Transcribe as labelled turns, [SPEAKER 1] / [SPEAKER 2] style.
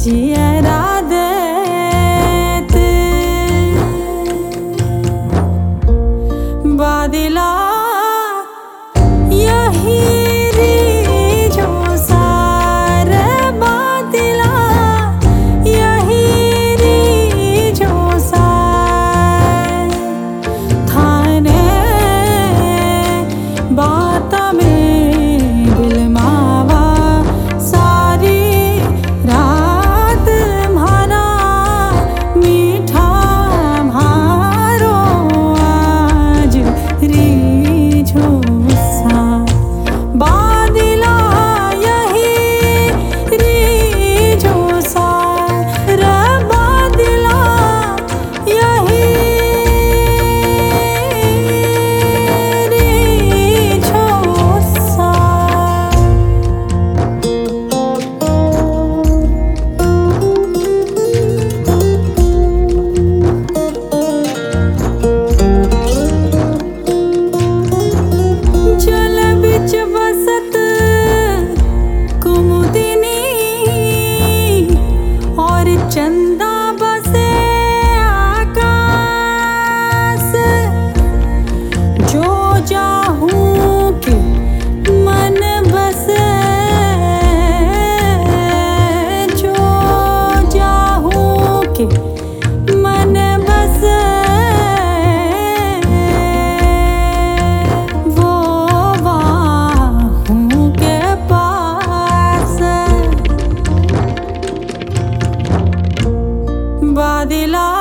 [SPEAKER 1] जियरा देत बादला यही रीझो सार बादला यही रीझो सार थाने बात में दिल मावा सारी रात म्हारा मीठा म्हारो आज रीझो सा बादला यही रीझो सा रे बादला यही रीझो सा। जल बिच बसत कुमुदिनी और चंदा बसे आकाश जो चाहूं के मन बसे जो चाहूं के मन बसे वो बाहों के पास बादला